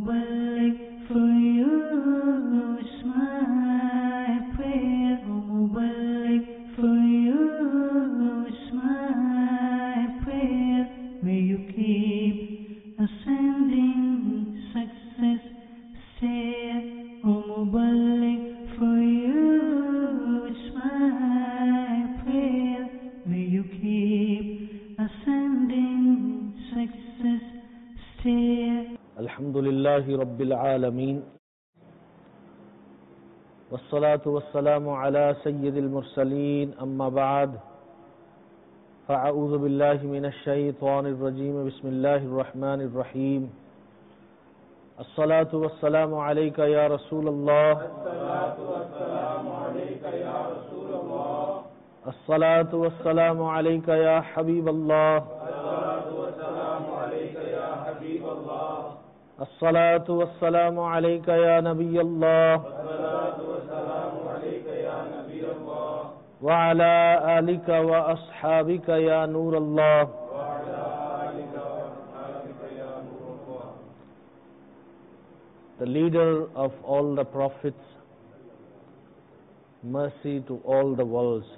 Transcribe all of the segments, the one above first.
Mubarak for you is my prayer. Mubarak for you is my prayer. May you keep ascending success stair. Mubarak for you is my prayer. May you keep ascending success stair. Alhamdulillahi Rabbil Alameen. Wassalatu wassalamu ala Sayyidil Mursaleen. Amma ba'd. Fa'a'udhu billahi minash shaytanir rajim. Bismillahir rahmanir rahim. As-salatu wassalamu alayka ya Rasulallah. As-salatu wassalamu alayka ya Rasulallah. As-salatu wassalamu alayka ya Habiballah. As-salatu wassalamu alayka ya Habiballah. الصلاة والسلام عليك يا نبي الله الصلاة والسلام عليك يا نبي الله وعلى آلك وأصحابك يا نور الله وعلى آلك وأصحابك يا نور الله. The leader of all the prophets, mercy to all the worlds,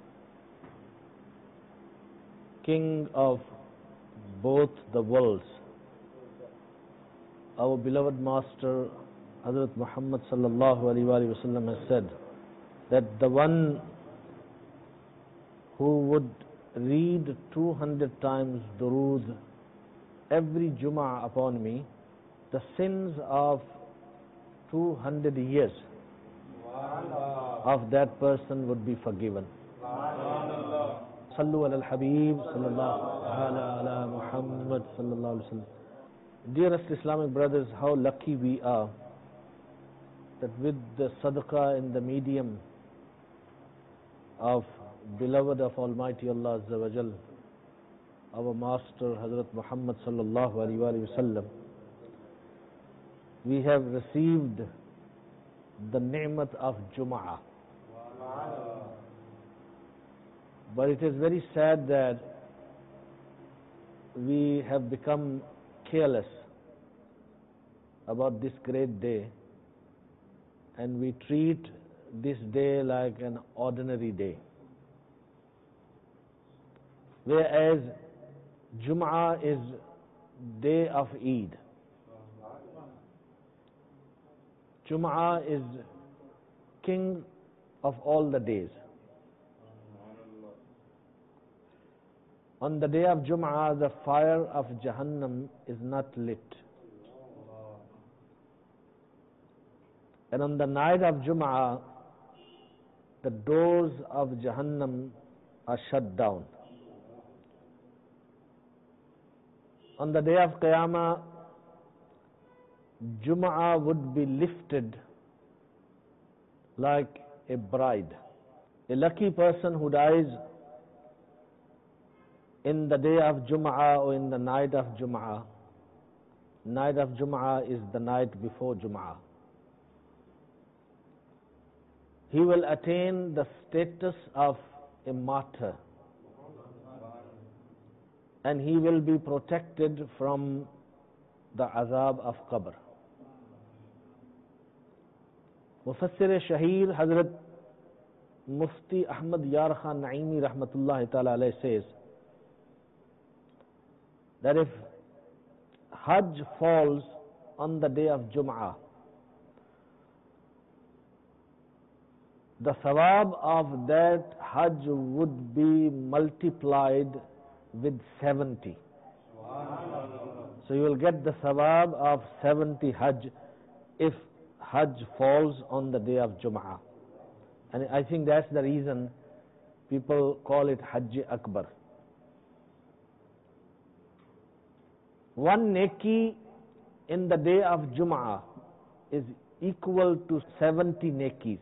King of both the worlds, our beloved Master Hazrat Muhammad sallallahu alaihi wasallam has said that the one who would read 200 times durood every Jum'ah upon me, the sins of 200 years of that person would be forgiven. Sallu ala al-Habib sallallahu ala Muhammad sallallahu alaihi wasallam. Dearest Islamic brothers, how lucky we are that with the sadaqah in the medium of beloved of Almighty Allah Azza wa Jal, our Master Hazrat Muhammad sallallahu alaihi wasallam, we have received the ni'mat of Jum'ah. But it is very sad that we have become careless about this great day, and we treat this day like an ordinary day, whereas Jum'ah is day of Eid. Jum'ah is king of all the days. On the day of Jum'ah, the fire of Jahannam is not lit. And on the night of Jum'ah, the doors of Jahannam are shut down. On the day of Qiyamah, Jum'ah would be lifted like a bride. A lucky person who dies in the day of Jum'ah or in the night of Jum'ah. Night of Jum'ah is the night before Jum'ah. He will attain the status of a martyr, and he will be protected from the azab of qabr. Mufassir Shaheer Hazrat Mufti Ahmad Yar Khan Naimi Rahmatullahi Ta'ala alayhi says that if Hajj falls on the day of Jum'ah, the sawab of that Hajj would be multiplied with 70. So you will get the sawab of 70 Hajj if Hajj falls on the day of Jum'ah. And I think that's the reason people call it Hajj Akbar. One neki in the day of Jum'ah is equal to 70 nekis.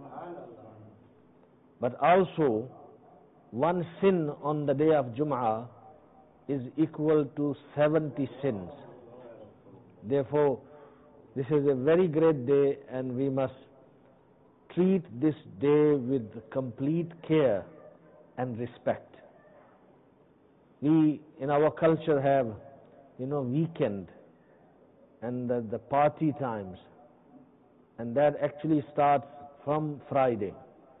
But also, one sin on the day of Jum'ah is equal to 70 sins. Therefore, this is a very great day, and we must treat this day with complete care and respect. We in our culture have, weekend. and the party times, and that actually starts from Friday.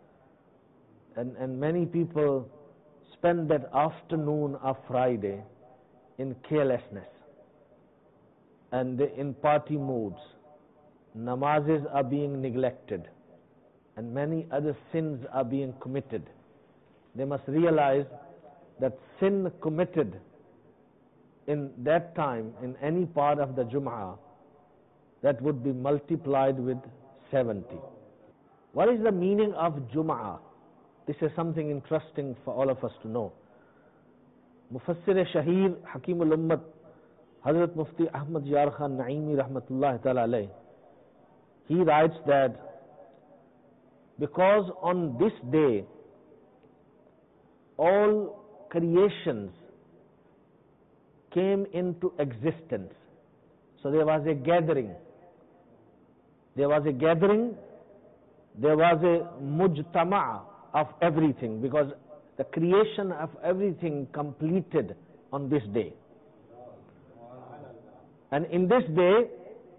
And many people spend that afternoon of Friday in carelessness and in party moods. Namazes are being neglected and many other sins are being committed. They must realize that sin committed in that time, in any part of the Jum'ah, that would be multiplied with 70. What is the meaning of Jum'ah? This is something interesting for all of us to know. Mufassir Shahir Hakimul Ummat Hazrat Mufti Ahmad Yar Khan Naimi Rahmatullah Ta'ala alayh, he writes that because on this day all creations came into existence. So there was a gathering. There was a mujtama' of everything, because the creation of everything completed on this day. And in this day,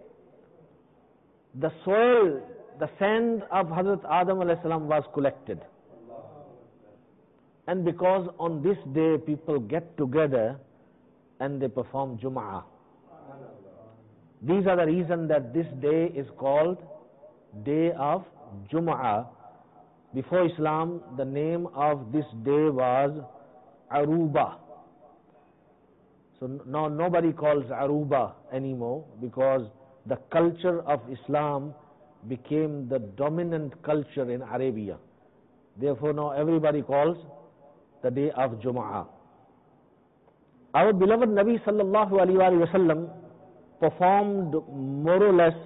the soil, the sand of Hazrat Adam alayhi salam was collected. And because on this day people get together and they perform Jum'ah. These are the reason that this day is called Day of Jum'ah. Before Islam, the name of this day was Aruba. So now nobody calls Aruba anymore, because the culture of Islam became the dominant culture in Arabia. Therefore now everybody calls the day of Jum'ah. Our beloved Nabi sallallahu alaihi wasallam performed more or less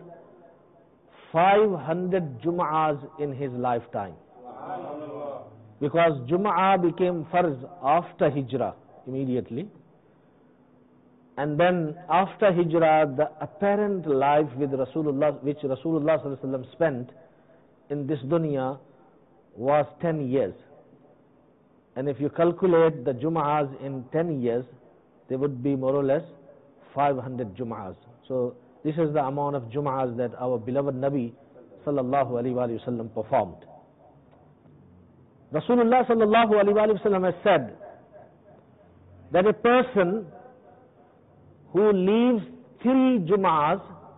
500 Jum'ahs in his lifetime. Because Jum'ah became farz after Hijrah immediately. And then after Hijrah, the apparent life with Rasulullah, which Rasulullah sallallahu alaihi wasallam spent in this dunya, was 10 years. And if you calculate the Jum'ahs in 10 years, they would be more or less 500 Jum'ahs. So this is the amount of Jum'ahs that our beloved Nabi sallallahu alaihi wasallam performed. Rasulullah sallallahu alaihi wasallam has said that a person who leaves 3 Jum'ahs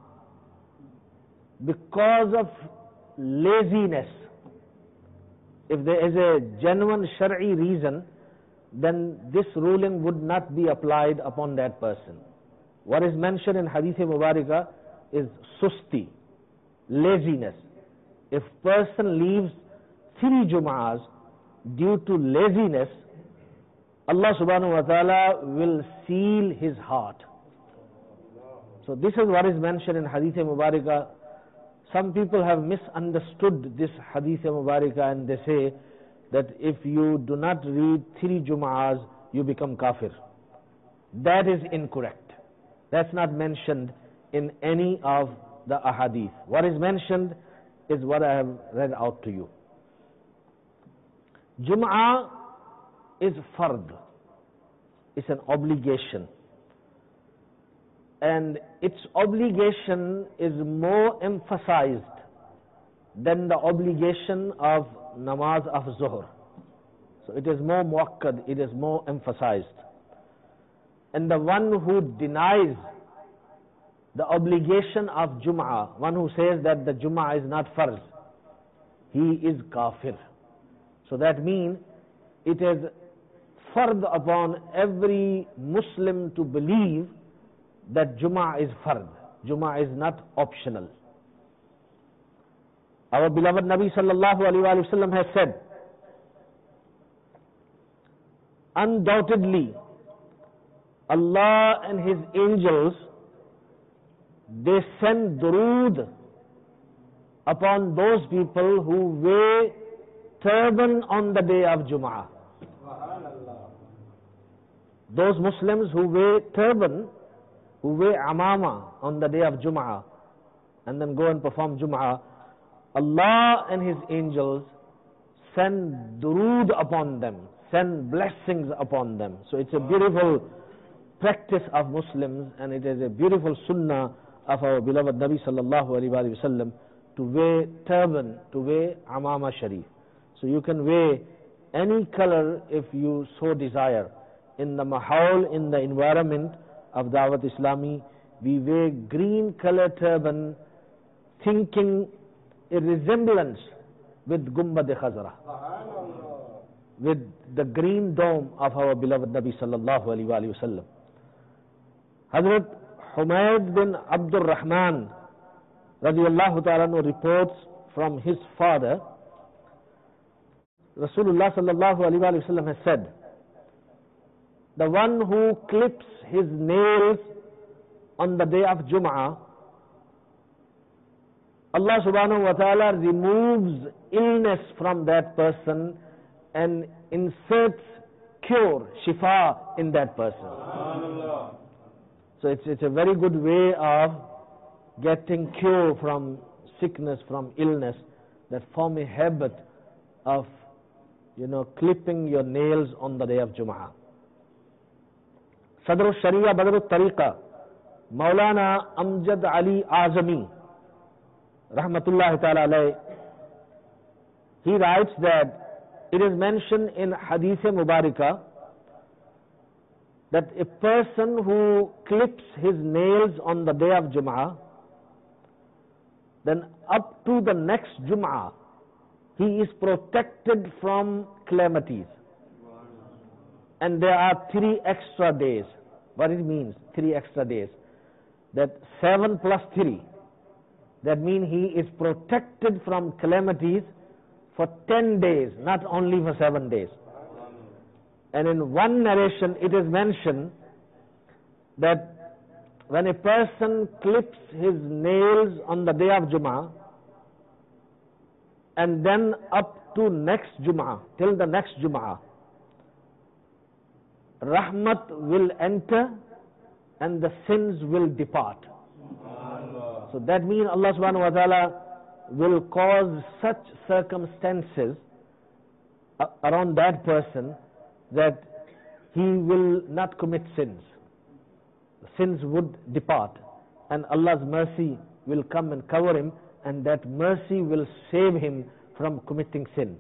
because of laziness, if there is a genuine Shar'i reason, then this ruling would not be applied upon that person. What is mentioned in Hadith Mubarakah is susti, laziness. If person leaves 3 Jum'ahs due to laziness, Allah subhanahu wa ta'ala will seal his heart. So this is what is mentioned in Hadith Mubarakah. Some people have misunderstood this Hadith Mubarakah and they say that if you do not read 3 Jum'ahs, you become kafir. That is incorrect. That's not mentioned in any of the ahadith. What is mentioned is what I have read out to you. Jum'ah is fard. It's an obligation. And its obligation is more emphasized than the obligation of namaz of Zuhr. So it is more muakkad, it is more emphasized. And the one who denies the obligation of Jum'ah, one who says that the Jum'ah is not farz, he is kafir. So that means it is fard upon every Muslim to believe that Jum'ah is fard. Jum'ah is not optional. Our beloved Nabi sallallahu alaihi wasallam has said, undoubtedly, Allah and His angels, they send durood upon those people who wear turban on the day of Jum'ah. Those Muslims who wear turban, who wear amama on the day of Jum'ah, and then go and perform Jum'ah, Allah and His angels send durood upon them, send blessings upon them. So it's a beautiful practice of Muslims, and it is a beautiful sunnah of our beloved Nabi sallallahu alaihi wasallam to wear turban, to wear amama sharif. So you can wear any color if you so desire. In the mahal, in the environment of Dawat Islami, we wear green color turban, thinking a resemblance with Gumbad Khazra, with the green dome of our beloved Nabi sallallahu alaihi wasallam. Hazrat Humayd bin Abdul Rahman radiyallahu ta'ala anhu reports from his father, Rasulullah sallallahu alaihi wasallam has said, the one who clips his nails on the day of Jum'ah, Allah subhanahu wa ta'ala removes illness from that person and inserts cure, shifa in that person. So it's a very good way of getting cure from sickness, from illness, that form a habit of, clipping your nails on the day of Jum'ah. Sadr al-Sharia Badr al-Tariqa, Maulana Amjad Ali Azami, Rahmatullahi ta'ala alayh, he writes that it is mentioned in Hadith Mubarakah that a person who clips his nails on the day of Jum'ah, then up to the next Jum'ah, he is protected from calamities. And there are 3 extra days. What it means, 3 extra days? That 7 plus 3. That means he is protected from calamities for 10 days, not only for 7 days. And in one narration it is mentioned that when a person clips his nails on the day of Jum'ah, and then up to next Jum'ah, till the next Jum'ah, Rahmat will enter and the sins will depart. So that means Allah subhanahu wa ta'ala will cause such circumstances around that person that he will not commit sins. Sins would depart and Allah's mercy will come and cover him, and that mercy will save him from committing sins.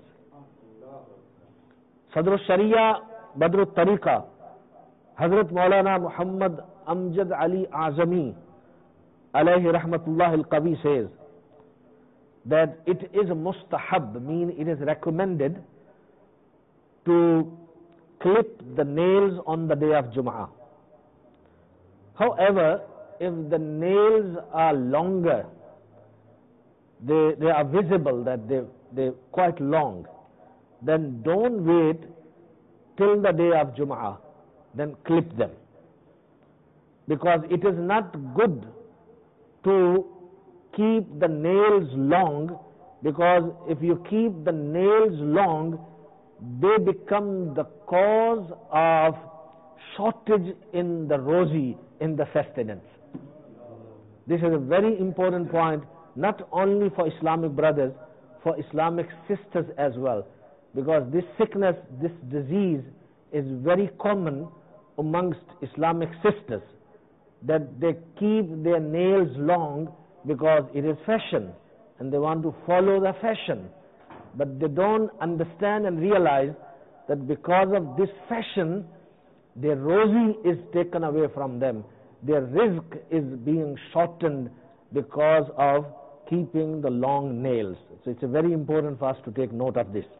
Sadr al-Sharia Badr al-Tariqa, Hazrat Maulana Muhammad Amjad Ali Azami alayhi rahmatullah al-Qawi says that it is mustahab, mean it is recommended to clip the nails on the day of Jum'ah. However, if the nails are longer, they are visible that they're quite long, then don't wait till the day of Jum'ah, then clip them. Because it is not good to keep the nails long, because if you keep the nails long, they become the cause of shortage in the rosy, in the sustenance. This is a very important point, not only for Islamic brothers, for Islamic sisters as well. Because this sickness, this disease is very common amongst Islamic sisters, that they keep their nails long because it is fashion and they want to follow the fashion. But they don't understand and realize that because of this fashion, their rosy is taken away from them. Their rizq is being shortened because of keeping the long nails. So it's very important for us to take note of this.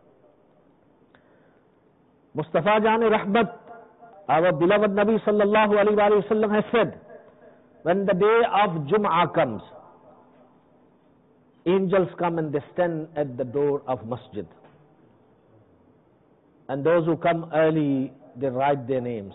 Mustafa Jan Rahmat, our beloved Nabi sallallahu alaihi wasallam has said, when the day of Jum'ah comes, angels come and they stand at the door of masjid. And those who come early, they write their names.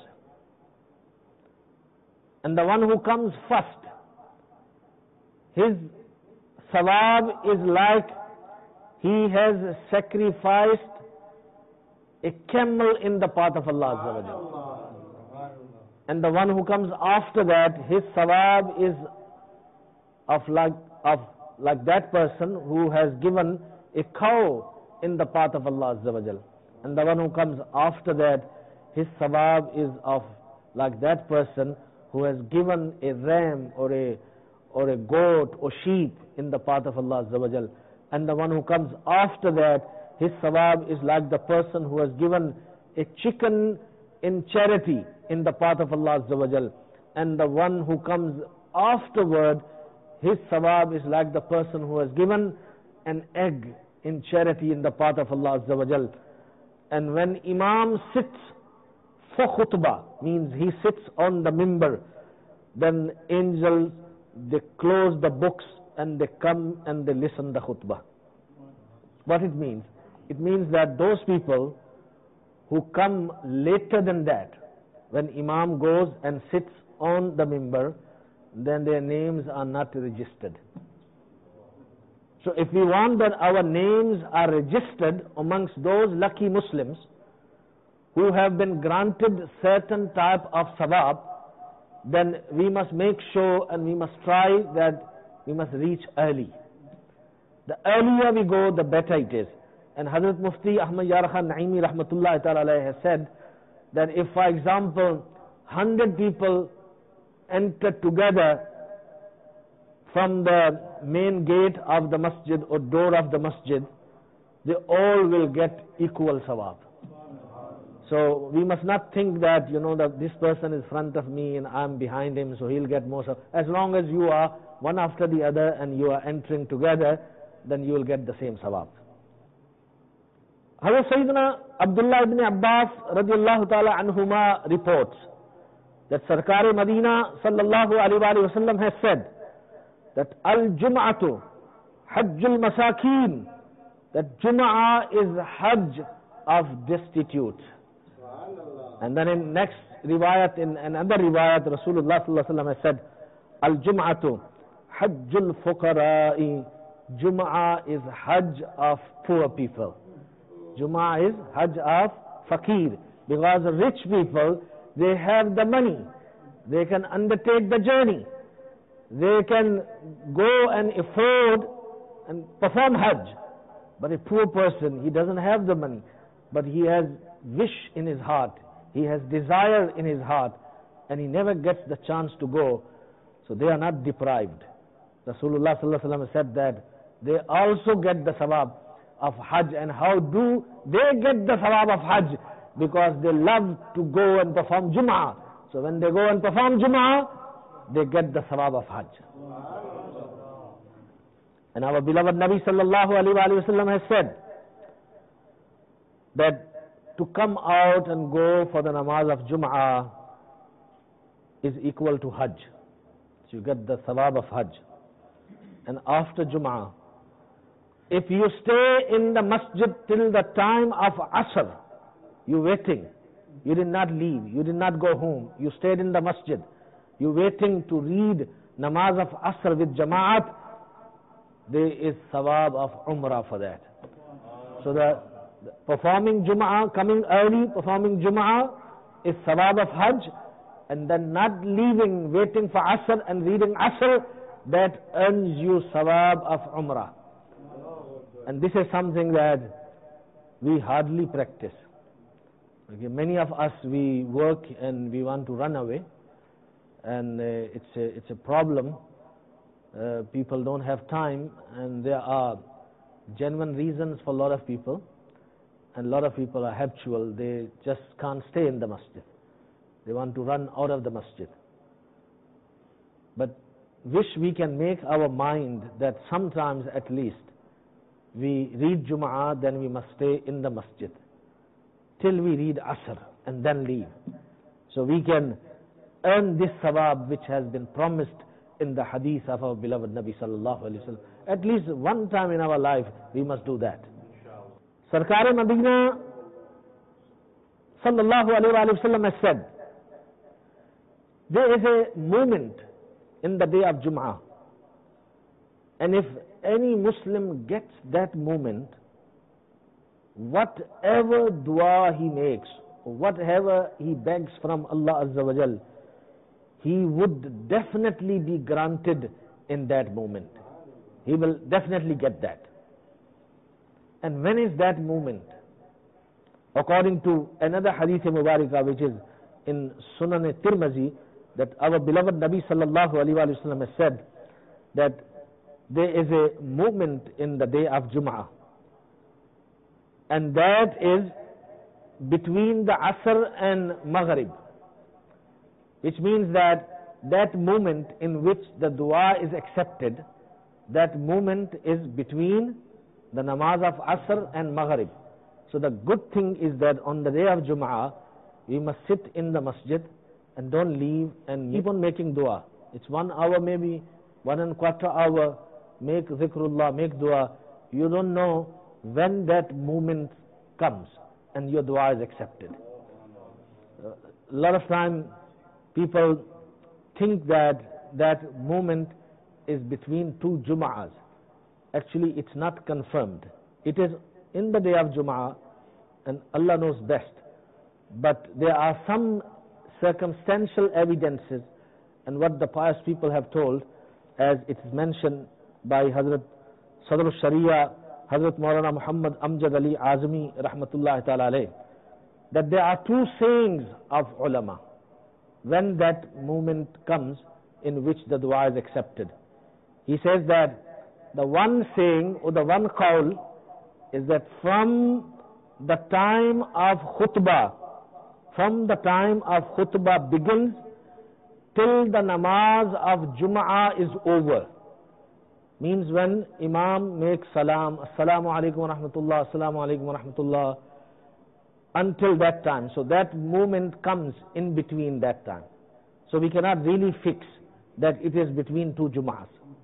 And the one who comes first, his sawab is like he has sacrificed a camel in the path of Allah Azza wa Jalla. And the one who comes after that, his sawab is of like that person who has given a cow in the path of Allah Azza wa Jalla. And the one who comes after that, his sawab is of like that person who has given a ram or or a goat or sheep in the path of Allah Azza wa Jal. And the one who comes after that, his sawab is like the person who has given a chicken in charity in the path of Allah Azza wa Jal. And the one who comes afterward, his sawab is like the person who has given an egg in charity in the path of Allah Azza wa Jal. And when Imam sits for khutbah, means he sits on the mimbar, then angels, they close the books and they come and they listen the khutbah. What it means? It means that those people who come later than that, when Imam goes and sits on the mimbar, then their names are not registered. So if we want that our names are registered amongst those lucky Muslims who have been granted certain type of sawab, then we must make sure and we must try that we must reach early. The earlier we go, the better it is. And Hazrat Mufti Ahmad Yar Khan Naimi Rahmatullahi Ta'ala Alayhi has said that if, for example, 100 people enter together from the main gate of the masjid or door of the masjid, they all will get equal sawab. So we must not think that, that this person is front of me and I'm behind him, so he'll get more sawab. As long as you are one after the other and you are entering together, then you will get the same sawab. Hazrat Sayyidina Abdullah ibn Abbas radiallahu ta'ala anhuma reports that Sarkar Madina sallallahu alayhi wa sallam has said that al-jum'atu hajjul masakin, that Jum'ah is hajj of destitute. And then in next riwayat, in another riwayat, Rasulullah sallallahu alayhi wa sallam has said al-jum'atu hajjul fuqara'i, Jum'ah is hajj of poor people. Jum'ah is hajj of fakir, because rich people, they have the money, they can undertake the journey, they can go and afford and perform hajj. But a poor person, he doesn't have the money, but he has wish in his heart, he has desire in his heart, and he never gets the chance to go, so they are not deprived. Rasulullah sallallahu alaihi wasallam said that they also get the sawab of hajj. And how do they get the sawab of hajj? Because they love to go and perform Jum'ah. So when they go and perform Jum'ah, they get the sawab of hajj. And our beloved Nabi sallallahu alaihi wasallam has said that to come out and go for the namaz of Jum'ah is equal to hajj. So you get the sawab of hajj. And after Jum'ah, if you stay in the masjid till the time of Asr, you waiting, you did not leave, you did not go home, you stayed in the masjid, you waiting to read namaz of Asr with Jama'at, there is sawab of Umrah for that. So the performing Jum'ah, coming early, performing Jum'ah is sawab of Hajj, and then not leaving, waiting for Asr and reading Asr, that earns you sawab of Umrah. And this is something that we hardly practice. Okay, many of us, we work and we want to run away, and it's a problem. People don't have time, and there are genuine reasons for a lot of people, and a lot of people are habitual. They just can't stay in the masjid. They want to run out of the masjid. But wish we can make our mind that sometimes at least we read Jum'ah, then we must stay in the masjid till we read Asr and then leave. So we can earn this sawab which has been promised in the hadith of our beloved Nabi sallallahu alaihi wasallam. At least one time in our life we must do that. Sarkar Madina sallallahu alaihi wasallam has said, there is a moment in the day of Jum'ah, and if any Muslim gets that moment, whatever dua he makes, whatever he begs from Allah Azza wa Jal, he would definitely be granted in that moment. He will definitely get that. And when is that moment? According to another hadith Mubarakah, which is in Sunan Tirmizi, that our beloved Nabi sallallahu alaihi wasallam has said that there is a movement in the day of Jum'ah, and that is between the Asr and Maghrib, which means that that moment in which the dua is accepted, that moment is between the namaz of Asr and Maghrib. So the good thing is that on the day of Jum'ah, we must sit in the masjid and don't leave and keep on making dua. It's 1 hour, maybe 1.25 hours, make zikrullah, make dua. You don't know when that moment comes and your dua is accepted. A lot of time people think that that moment is between 2 Jum'ahs. Actually, it's not confirmed. It is in the day of Jum'ah, and Allah knows best. But there are some circumstantial evidences, and what the pious people have told, as it is mentioned by Hazrat Sadr al-Sharia, Hazrat Maulana Muhammad Amjad Ali Azmi rahmatullahi ta'ala alayh, that there are 2 sayings of ulama when that moment comes in which the dua is accepted. He says that the one saying or the one qawl is that from the time of khutbah, begins till the namaz of Jum'ah is over. Means when Imam makes salam, Assalamu alaikum wa rahmatullah, Assalamu alaikum wa rahmatullah, until that time. So that moment comes in between that time. So we cannot really fix that it is between 2 Jum'ahs.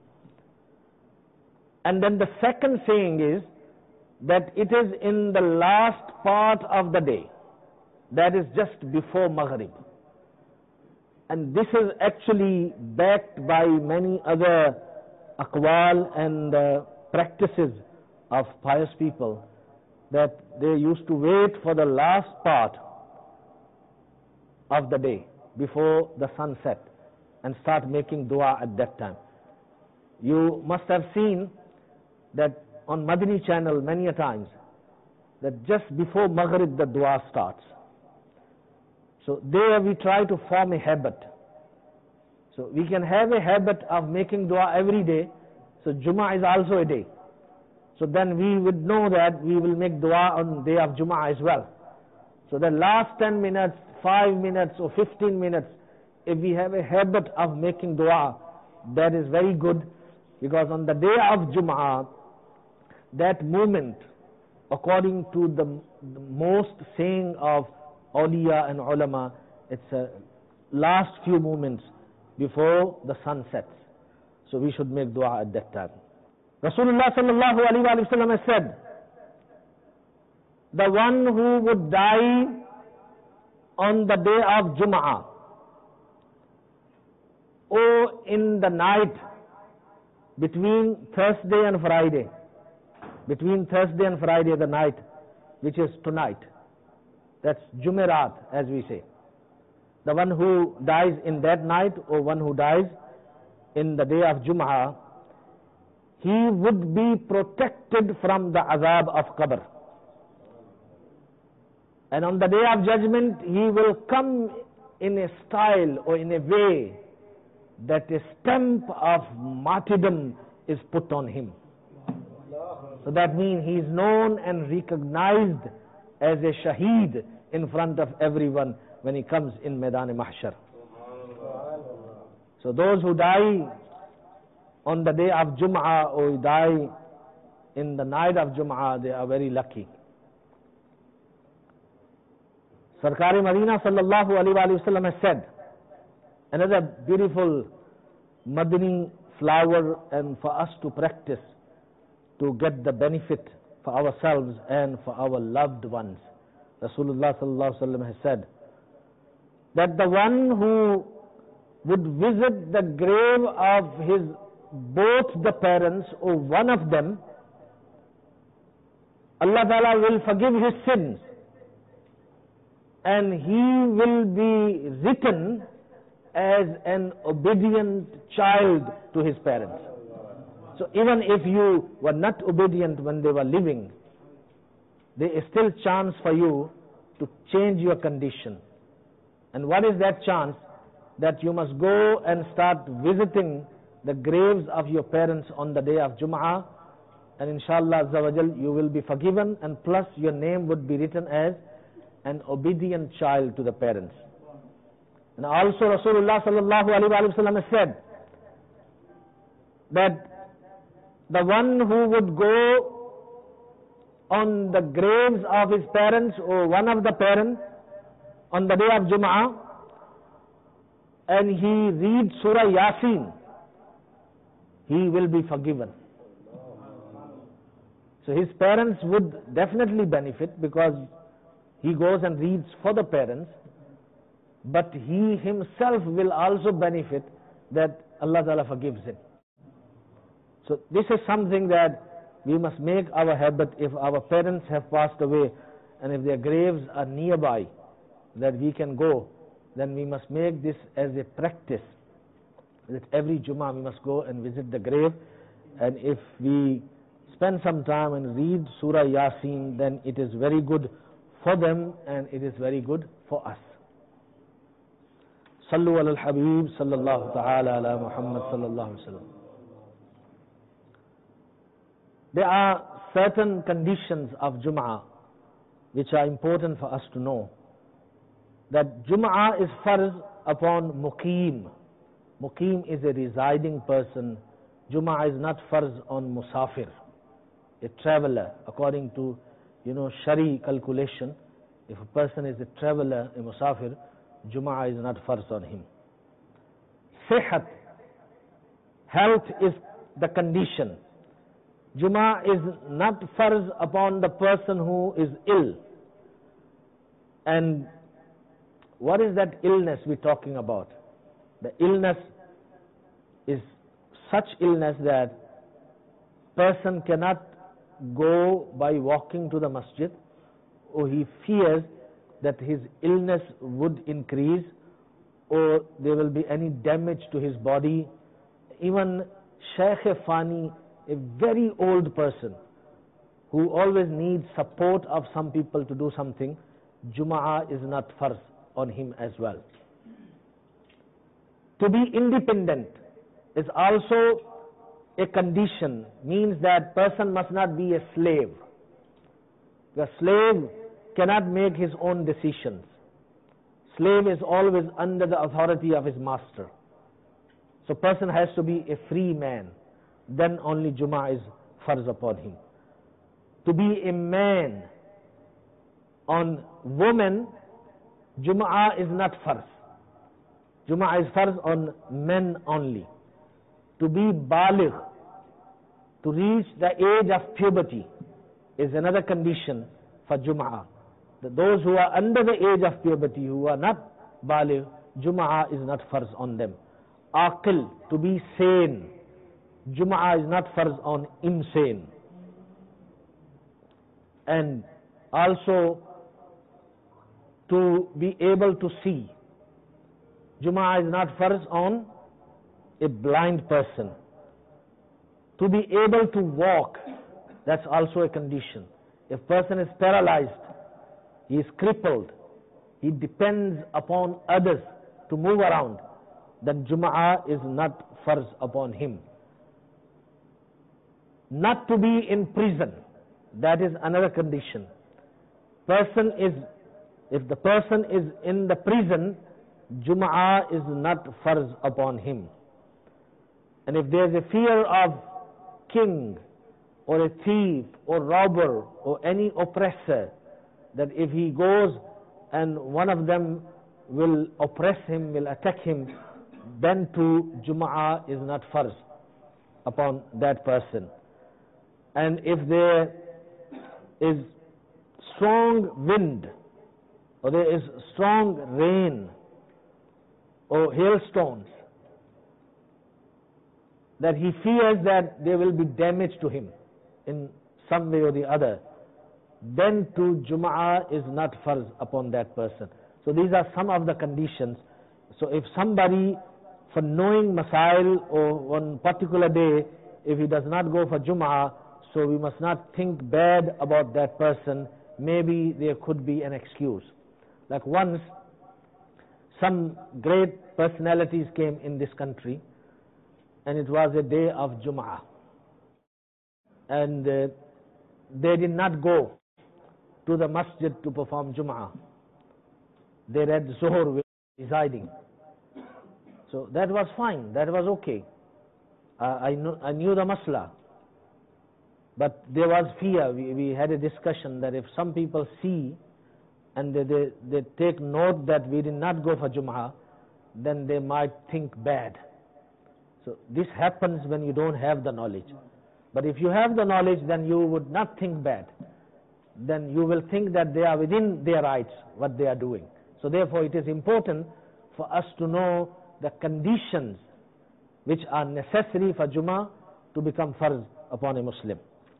And then the second saying is that it is in the last part of the day, that is just before Maghrib. And this is actually backed by many other aqwal and practices of pious people, that they used to wait for the last part of the day before the sun set and start making dua at that time. You must have seen that on Madani channel many a times, that just before Maghrib the dua starts. So there we try to form a habit. So we can have a habit of making dua every day. So Jummah is also a day. So then we would know that we will make dua on the day of Jummah as well. So the last 10 minutes, 5 minutes or 15 minutes, if we have a habit of making dua, that is very good, because on the day of Jummah, that moment, according to the most saying of awliya and ulama, it's a last few moments before the sun sets. So we should make dua at that time. Rasulullah sallallahu alaihi wasallam has said, the one who would die on the day of Jum'ah or in the night between Thursday and Friday, the night, which is tonight, that's Jumerat as we say, the one who dies in that night or one who dies in the day of Jum'ah, he would be protected from the azab of qabr. And on the day of judgment, he will come in a style or in a way that a stamp of martyrdom is put on him. So that means he is known and recognized as a shaheed in front of everyone when he comes in Maidan Mahshar. So those who die on the day of Jum'ah or die in the night of Jum'ah, they are very lucky. Sarkar-e Madina sallallahu alaihi wasallam has said, another beautiful Madani flower and for us to practice to get the benefit for ourselves and for our loved ones. Rasulullah sallallahu alaihi wasallam has said that the one who would visit the grave of his both the parents or one of them, Allah Ta'ala will forgive his sins and he will be written as an obedient child to his parents. So even if you were not obedient when they were living, there is still chance for you to change your condition. And what is that chance? That you must go and start visiting the graves of your parents on the day of Jum'ah, and inshallah Azza wa Jal, you will be forgiven, and plus your name would be written as an obedient child to the parents. And also Rasulullah sallallahu alaihi wasallam has said that the one who would go on the graves of his parents or one of the parents on the day of Jum'ah and he reads Surah Yasin, he will be forgiven. So his parents would definitely benefit because he goes and reads for the parents, but he himself will also benefit that Allah Ta'ala forgives him. So this is something that we must make our habit. If our parents have passed away and if their graves are nearby, that we can go, then we must make this as a practice. That every Jummah we must go and visit the grave, and if we spend some time and read Surah Yasin, then it is very good for them and it is very good for us. Sallu ala al-Habib sallallahu ta'ala ala Muhammad sallallahu alaihi wasallam. There are certain conditions of Jum'ah which are important for us to know. That Jum'ah is farz upon Muqim. Muqim is a residing person. Jum'ah is not farz on Musafir, a traveler. According to, Shari calculation, if a person is a traveler, a Musafir, Jum'ah is not farz on him. Sihat, health is the condition. Jum'ah is not farz upon the person who is ill. And what is that illness we're talking about? The illness is such illness that person cannot go by walking to the masjid, or he fears that his illness would increase or there will be any damage to his body. Even Shaykh Fani, a very old person who always needs support of some people to do something, Jum'ah is not farz on him as well. To be independent is also a condition, means that person must not be a slave. The slave cannot make his own decisions. Slave is always under the authority of his master. So person has to be a free man. Then only Jum'ah is farz upon him. To be a man on woman, Jum'ah is not farz. Jum'ah is farz on men only. To be baligh, to reach the age of puberty, is another condition for Jum'ah. Those who are under the age of puberty, who are not baligh, Jum'ah is not farz on them. Aqil, to be sane, Jum'ah is not farz on insane. And also to be able to see. Jum'ah is not farz on a blind person. To be able to walk, that's also a condition. If person is paralyzed, he is crippled, he depends upon others to move around, then Jum'ah is not farz upon him. Not to be in prison, that is another condition. If the person is in the prison, Jum'ah is not farz upon him. And if there is a fear of king or a thief or robber or any oppressor, that if he goes and one of them will oppress him, will attack him, then too Jum'ah is not farz upon that person. And if there is strong wind, or there is strong rain, or hailstones, that he fears that there will be damage to him in some way or the other, then too Jum'ah is not farz upon that person. So these are some of the conditions. So if somebody, for knowing Masail or one particular day, if he does not go for Jum'ah, so we must not think bad about that person. Maybe there could be an excuse. Like once, some great personalities came in this country, and it was a day of Jum'ah. And they did not go to the masjid to perform Jum'ah. They read Zuhr residing. So that was fine, that was okay. I knew the masla. But there was fear. We had a discussion that if some people see and they take note that we did not go for Jum'ah, then they might think bad. So this happens when you don't have the knowledge. But if you have the knowledge, then you would not think bad. Then you will think that they are within their rights, what they are doing. So therefore it is important for us to know the conditions which are necessary for Jum'ah to become farz upon a Muslim.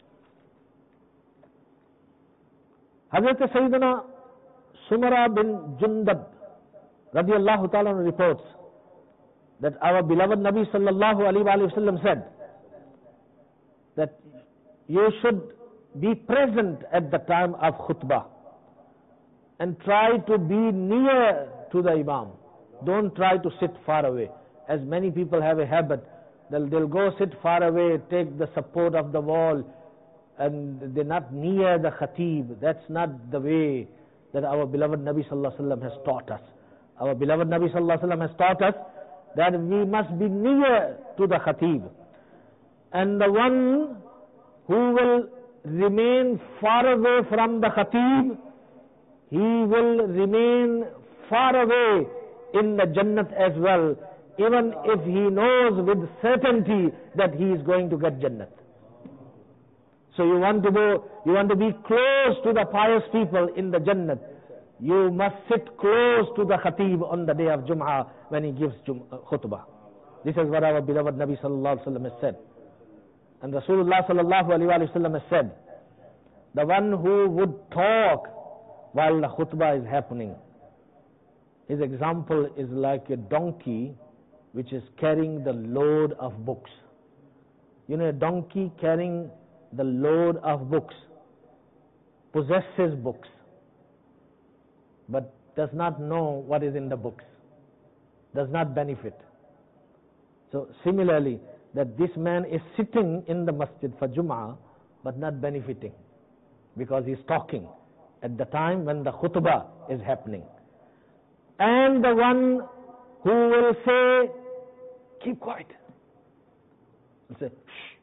Hazrat Sayyidina Sumara bin Jundab radiyallahu ta'ala reports that our beloved Nabi sallallahu alaihi wasallam said that you should be present at the time of khutbah and try to be near to the Imam. Don't try to sit far away. As many people have a habit, they'll go sit far away, take the support of the wall, and they're not near the khatib. That's not the way that our beloved Nabi sallallahu alaihi wasallam has taught us. Our beloved Nabi sallallahu alaihi wasallam has taught us that we must be near to the khatib. And the one who will remain far away from the khatib, he will remain far away in the Jannat as well, even if he knows with certainty that he is going to get Jannat. So you want to be close to the pious people in the Jannat. You must sit close to the khatib on the day of Jum'ah when he gives khutbah. This is what our beloved Nabi sallallahu alaihi wasallam has said. And Rasulullah sallallahu alaihi wasallam has said, the one who would talk while the khutbah is happening, his example is like a donkey which is carrying the load of books. You know, a donkey carrying the load of books possesses books, but does not know what is in the books, does not benefit. So similarly, that this man is sitting in the masjid for Jum'ah but not benefiting because he is talking at the time when the khutbah is happening. And the one who will say, keep quiet, will say, shh,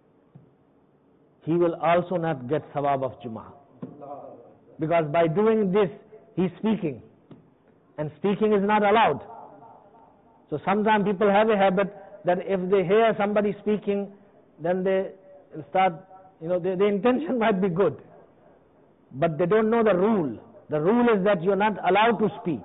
he will also not get sawab of Jum'ah. Because by doing this, he is speaking. And speaking is not allowed. So sometimes people have a habit that if they hear somebody speaking, then they start, the intention might be good. But they don't know the rule. The rule is that you are not allowed to speak.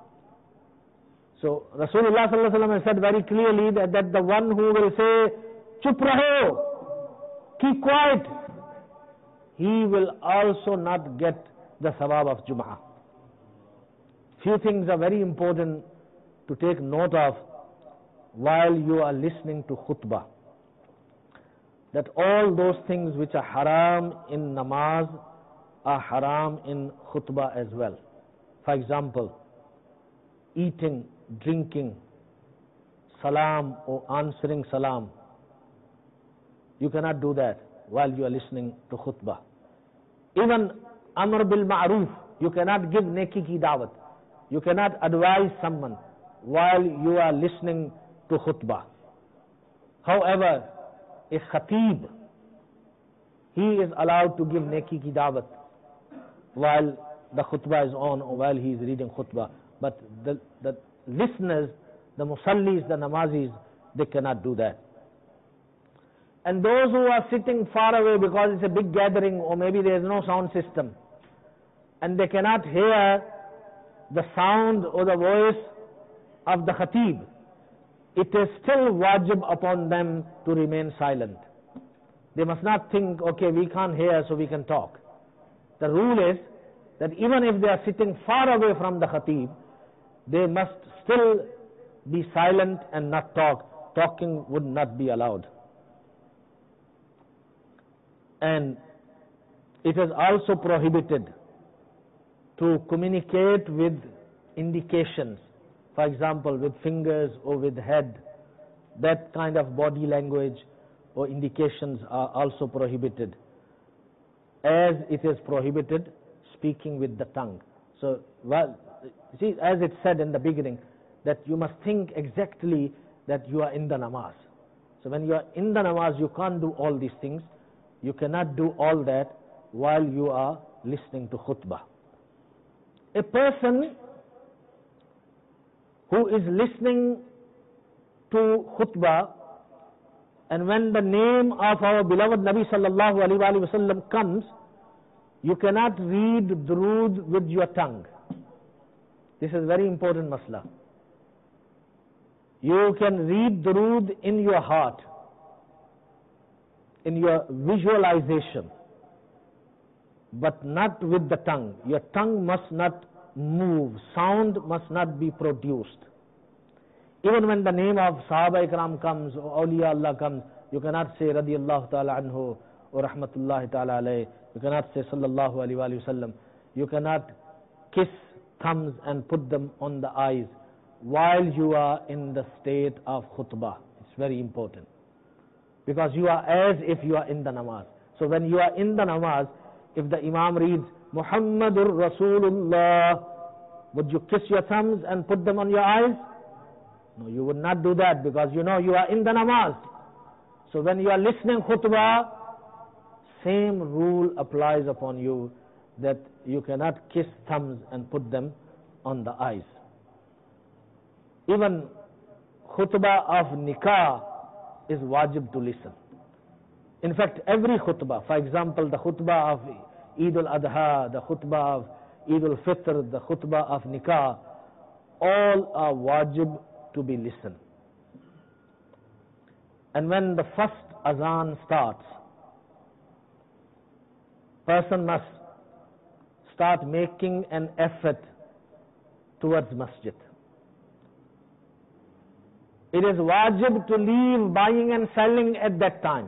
So Rasulullah sallallahu alaihi wasallam has said very clearly that the one who will say, chup raho, keep quiet, he will also not get the sawab of Jum'ah. Few things are very important to take note of while you are listening to khutbah. That all those things which are haram in namaz are haram in khutbah as well. For example, eating, drinking, salam or answering salam. You cannot do that while you are listening to khutbah. Even amr bil ma'roof, you cannot give neki ki dawat. You cannot advise someone while you are listening to khutbah. However, a khatib, he is allowed to give neki ki dawat while the khutbah is on or while he is reading khutbah. But the listeners, the musallis, the namazis, they cannot do that. And those who are sitting far away because it's a big gathering or maybe there is no sound system and they cannot hear the sound or the voice of the khatib, it is still wajib upon them to remain silent. They must not think, okay, we can't hear so we can talk. The rule is that even if they are sitting far away from the khatib, they must still be silent and not talk. Talking would not be allowed. And it is also prohibited to communicate with indications, for example with fingers or with head, that kind of body language or indications are also prohibited, as it is prohibited speaking with the tongue. So, see, as it said in the beginning, that you must think exactly that you are in the namaz. So when you are in the namaz, you can't do all these things. You cannot do all that while you are listening to khutbah. A person who is listening to khutbah, and when the name of our beloved Nabi sallallahu alaihi wasallam comes, you cannot read durood with your tongue. This is very important masla. You can read durood in your heart, in your visualization, but not with the tongue. Your tongue must not move, sound must not be produced. Even when the name of Sahaba Ikram comes, or Awliya Allah comes, you cannot say radiyallahu ta'ala anhu or rahmatullahi ta'ala alayh. You cannot say sallallahu alayhi wa sallam. You cannot kiss thumbs and put them on the eyes while you are in the state of khutbah. It's very important, because you are as if you are in the namaz. So when you are in the namaz, if the imam reads Muhammadur Rasulullah, would you kiss your thumbs and put them on your eyes? No, you would not do that, because you know you are in the namaz. So when you are listening khutbah, same rule applies upon you, that you cannot kiss thumbs and put them on the eyes. Even khutbah of nikah is wajib to listen. In fact, every khutbah, for example, the khutbah of Eid al-Adha, the khutbah of Eid al-Fitr, the khutbah of nikah, all are wajib to be listened. And when the first azan starts, person must start making an effort towards masjid. It is wajib to leave buying and selling at that time,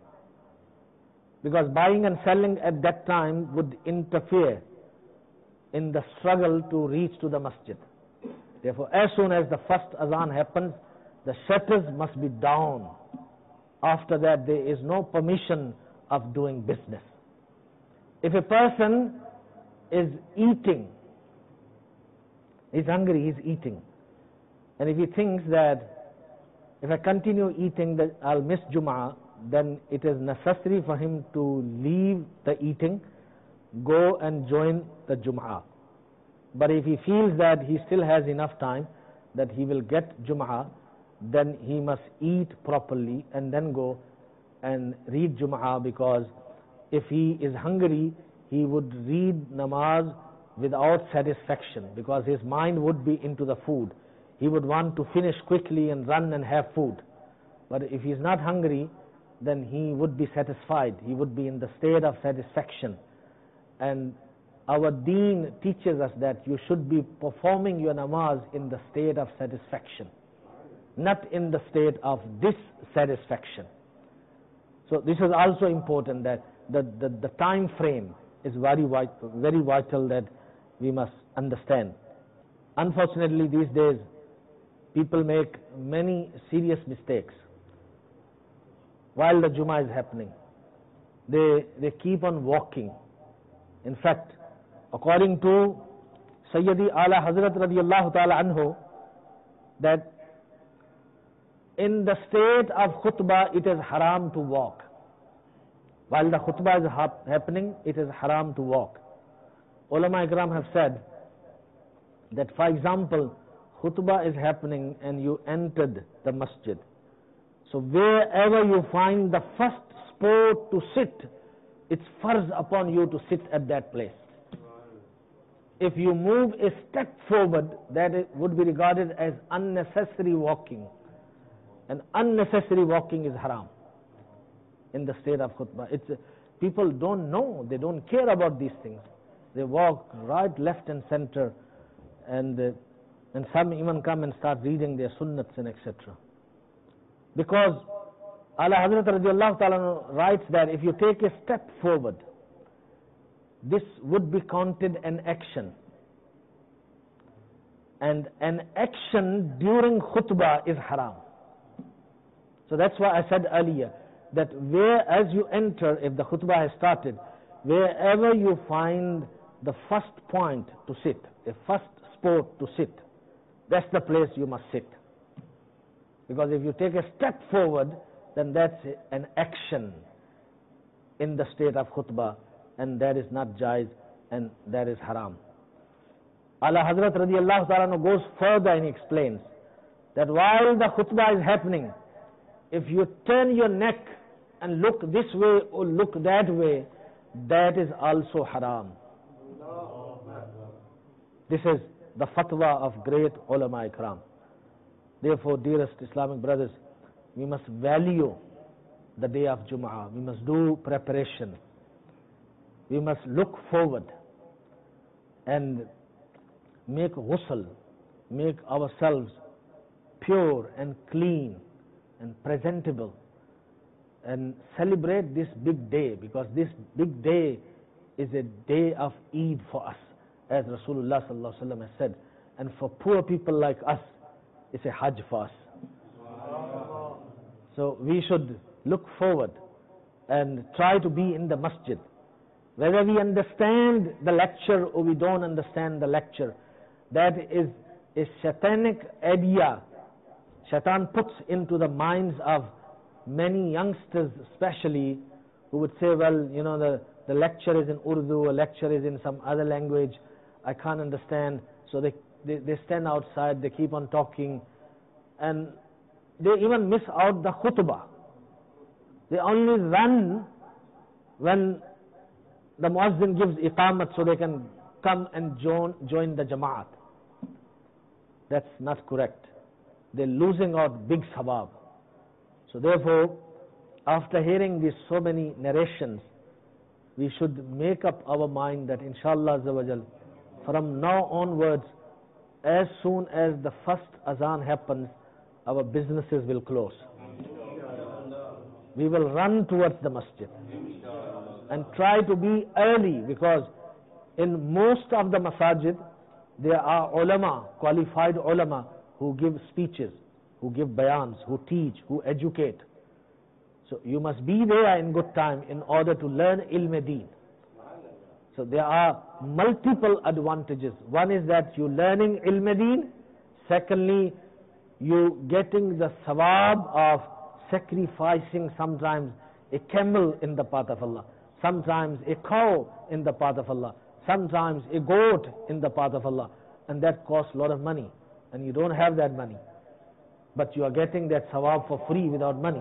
because buying and selling at that time would interfere in the struggle to reach to the masjid. Therefore, as soon as the first azan happens, the shutters must be down. After that, there is no permission of doing business. If a person is eating, he's hungry, he's eating, and if he thinks that if I continue eating, that I'll miss Jum'ah, then it is necessary for him to leave the eating, go and join the Jum'ah. But if he feels that he still has enough time, that he will get Jum'ah, then he must eat properly and then go and read Jum'ah, because if he is hungry, he would read namaz without satisfaction, because his mind would be into the food. He would want to finish quickly and run and have food. But if he is not hungry, then he would be satisfied. He would be in the state of satisfaction. And our deen teaches us that you should be performing your namaz in the state of satisfaction, not in the state of dissatisfaction. So this is also important, that the time frame is very vital, that we must understand. Unfortunately, these days, people make many serious mistakes while the Jummah is happening. They keep on walking. In fact, according to Sayyidi Ala Hazrat radiyallahu ta'ala anhu, that in the state of khutbah, it is haram to walk. While the khutbah is happening, it is haram to walk. Ulama Ikram have said that, for example, khutbah is happening and you entered the masjid. So wherever you find the first spot to sit, it's farz upon you to sit at that place. If you move a step forward, that would be regarded as unnecessary walking. And unnecessary walking is haram in the state of khutbah. People don't know, they don't care about these things. They walk right, left and center, and some even come and start reading their sunnats and etc. Because Ala Hazrat radiallahu ta'ala writes that if you take a step forward, this would be counted an action. And an action during khutbah is haram. So that's why I said earlier that as you enter, if the khutbah has started, wherever you find the first point to sit, a first spot to sit, that's the place you must sit. Because if you take a step forward, then that's an action in the state of khutbah, and that is not jaiz, and that is haram. Ala Hazrat radiallahu ta'ala goes further and explains that while the khutbah is happening, if you turn your neck and look this way or look that way, that is also haram. This is the fatwa of great ulama ikram. Therefore, dearest Islamic brothers, we must value the day of Jum'ah. We must do preparation. We must look forward and make ghusl, make ourselves pure and clean and presentable, and celebrate this big day, because this big day is a day of Eid for us, as Rasulullah sallallahu alaihi wasallam has said. And for poor people like us, it's a Hajj for us. So we should look forward and try to be in the masjid. Whether we understand the lecture or we don't understand the lecture, that is a satanic idea Shaitan puts into the minds of many youngsters especially, who would say, well, you know, the lecture is in Urdu, a lecture is in some other language, I can't understand. So they stand outside, they keep on talking, and they even miss out the khutbah. They only run when the muazzin gives iqamat so they can come and join the jama'at. That's not correct. They're losing out big sawab. So therefore, after hearing these so many narrations, we should make up our mind that inshallah azza wa jal, from now onwards, as soon as the first azan happens, our businesses will close. We will run towards the masjid and try to be early, because in most of the masajid there are ulama, qualified ulama, who give speeches, who give bayans, who teach, who educate. So you must be there in good time in order to learn ilm-e-deen. So there are multiple advantages. One is that you learning ilm-e-deen. Secondly, you getting the sawab of sacrificing sometimes a camel in the path of Allah, sometimes a cow in the path of Allah, sometimes a goat in the path of Allah, and that costs a lot of money, and you don't have that money, but you are getting that sawab for free without money.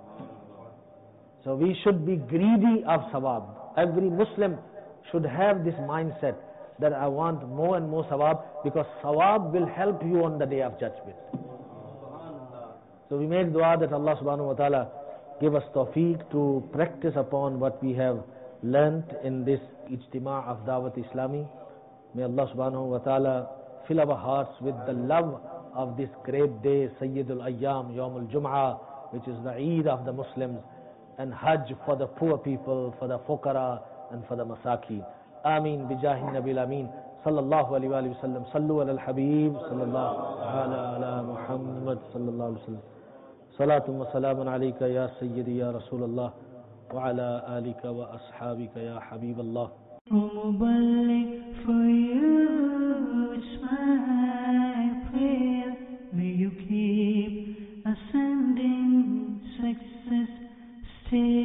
So we should be greedy of sawab. Every Muslim should have this mindset that I want more and more sawab, because sawab will help you on the day of judgment. So we make dua that Allah subhanahu wa ta'ala give us tawfiq to practice upon what we have learnt in this ijtima' of Dawat Islami. May Allah subhanahu wa ta'ala fill our hearts with the love of this great day, Sayyidul Ayyam, Yawmul Jum'ah, which is the Eid of the Muslims, and Hajj for the poor people, for the fuqara, and for the masakin. Ameen bijahi Nabil Ameen. Sallallahu alayhi wa sallam. Sallu ala al-Habib. Sallallahu ala Muhammad. Sallallahu alayhi wa sallam. Salatum wa salamun alayka ya Sayyidi ya Rasulullah. Wa ala alika wa ashabika ya Habib Allah. Mubarak for you, it's my prayer. May you keep ascending success, stay